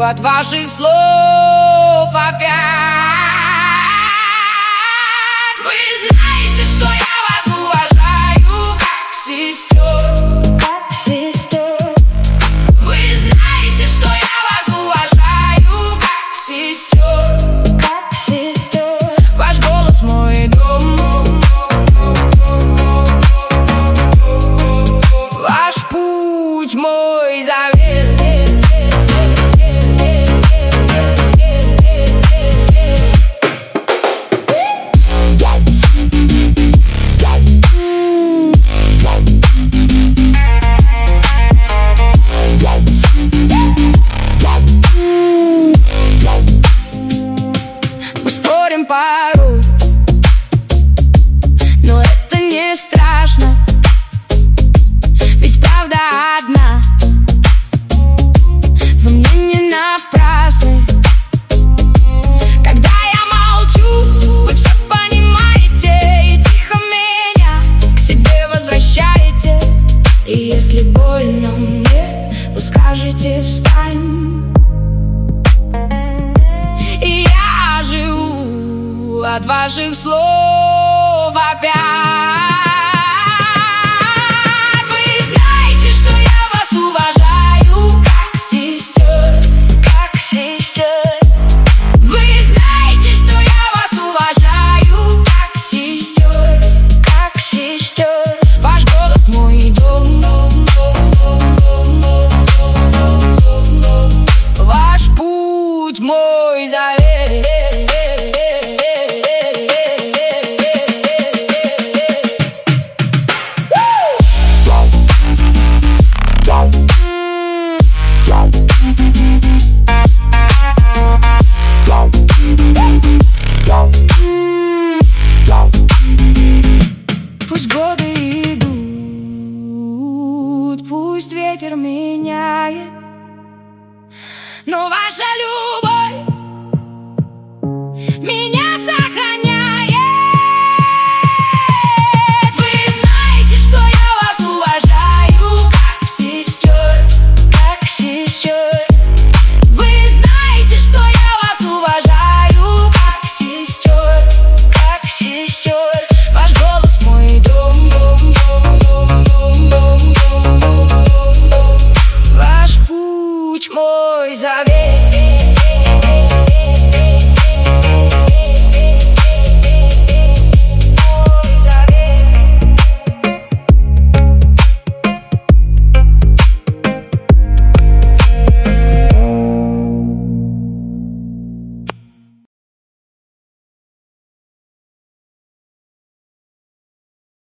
от ваших слов опять. Вы знаете, что я вас уважаю как сестер. Вы знаете, что я вас уважаю как сестер. Ваш голос мой дом, ваш путь мой завет. Пару, но это не страшно, ведь правда одна. Вы мне не напрасны. Когда я молчу, вы все понимаете и тихо меня к себе возвращаете. И если больно мне, вы скажете встань. И я живу от ваших слов опять. Вы знаете, что я вас уважаю как сестер. Вы знаете, что я вас уважаю как сестер. Ваш голос мой дом, ваш путь мой завет. Пусть годы идут, пусть ветер меняет, но ваша любовь меня сохраняет. Вы знаете, что я вас уважаю как сестер. Вы знаете, что я вас уважаю как сестер. Ваш голос мой дом, ваш путь мой завет.